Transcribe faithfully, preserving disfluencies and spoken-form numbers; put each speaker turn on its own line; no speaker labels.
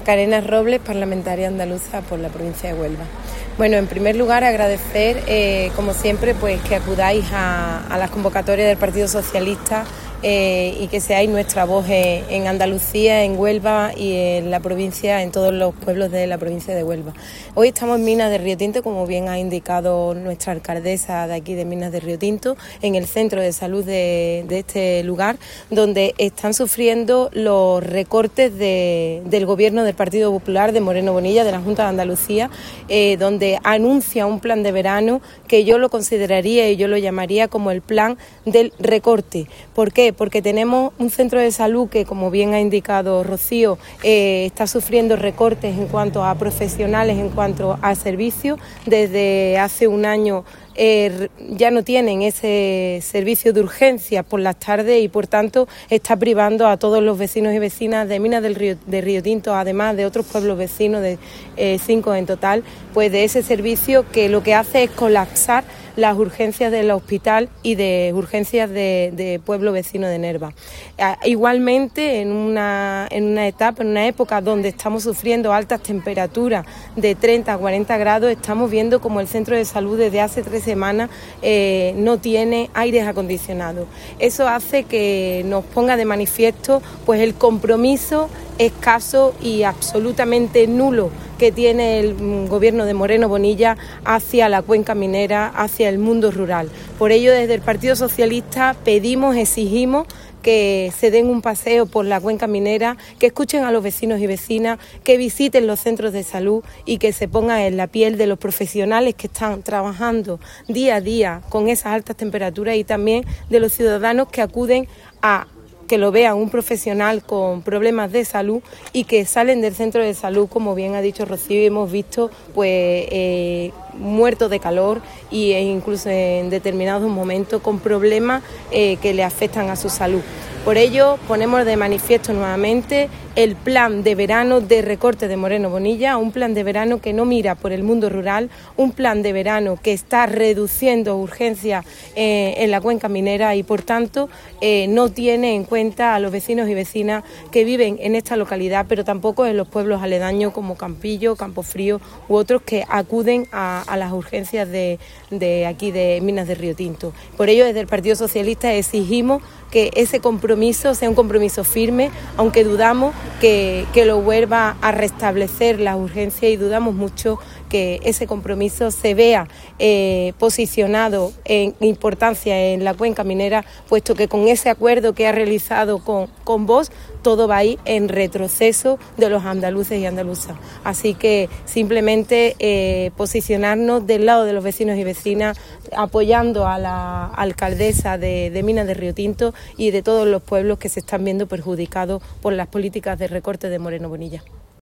Macarena Robles, parlamentaria andaluza por la provincia de Huelva. Bueno, en primer lugar agradecer, eh, como siempre, pues que acudáis a, a las convocatorias del Partido Socialista eh, y que seáis nuestra voz en, en Andalucía, en Huelva y en la provincia, en todos los pueblos de la provincia de Huelva. Hoy estamos en Minas de Río Tinto, como bien ha indicado nuestra alcaldesa de aquí de Minas de Río Tinto, en el centro de salud de, de este lugar, donde están sufriendo los recortes de, del gobierno del Partido Popular de Moreno Bonilla, de la Junta de Andalucía, eh, donde anuncia un plan de verano que yo lo consideraría y yo lo llamaría como el plan del recorte. ¿Por qué? Porque tenemos un centro de salud que, como bien ha indicado Rocío, eh, está sufriendo recortes en cuanto a profesionales, en cuanto a servicios. Desde hace un año Eh, ya no tienen ese servicio de urgencia por las tardes y por tanto está privando a todos los vecinos y vecinas de Minas del Río, de Río Tinto, además de otros pueblos vecinos, de eh, cinco en total, pues de ese servicio que lo que hace es colapsar las urgencias del hospital y de urgencias de, de pueblo vecino de Nerva. Ah, igualmente, en una, en una etapa, en una época donde estamos sufriendo altas temperaturas de treinta a cuarenta grados, estamos viendo como el centro de salud desde hace tres semanas eh, no tiene aires acondicionados. Eso hace que nos ponga de manifiesto pues el compromiso escaso y absolutamente nulo que tiene el gobierno de Moreno Bonilla hacia la cuenca minera, hacia el mundo rural. Por ello, desde el Partido Socialista pedimos, exigimos que se den un paseo por la cuenca minera, que escuchen a los vecinos y vecinas, que visiten los centros de salud y que se pongan en la piel de los profesionales que están trabajando día a día con esas altas temperaturas y también de los ciudadanos que acuden a que lo vean un profesional con problemas de salud y que salen del centro de salud, como bien ha dicho Rocío, y hemos visto pues eh, muertos de calor y, e incluso en determinados momentos con problemas eh, que le afectan a su salud. Por ello ponemos de manifiesto nuevamente el plan de verano de recorte de Moreno Bonilla, un plan de verano que no mira por el mundo rural, un plan de verano que está reduciendo urgencias eh, en la cuenca minera y por tanto eh, no tiene en cuenta a los vecinos y vecinas que viven en esta localidad, pero tampoco en los pueblos aledaños como Campillo, Campofrío u otros que acuden a, a las urgencias de, de aquí de Minas de Río Tinto. Por ello desde el Partido Socialista exigimos que ese compromiso sea un compromiso firme, aunque dudamos que, que lo vuelva a restablecer la urgencia y dudamos mucho que ese compromiso se vea eh, posicionado en importancia en la cuenca minera, puesto que con ese acuerdo que ha realizado con, con Vox, todo va a ir en retroceso de los andaluces y andaluzas. Así que simplemente eh, posicionarnos del lado de los vecinos y vecinas, apoyando a la alcaldesa de, de Minas de Río Tinto y de todos los pueblos que se están viendo perjudicados por las políticas de recorte de Moreno Bonilla.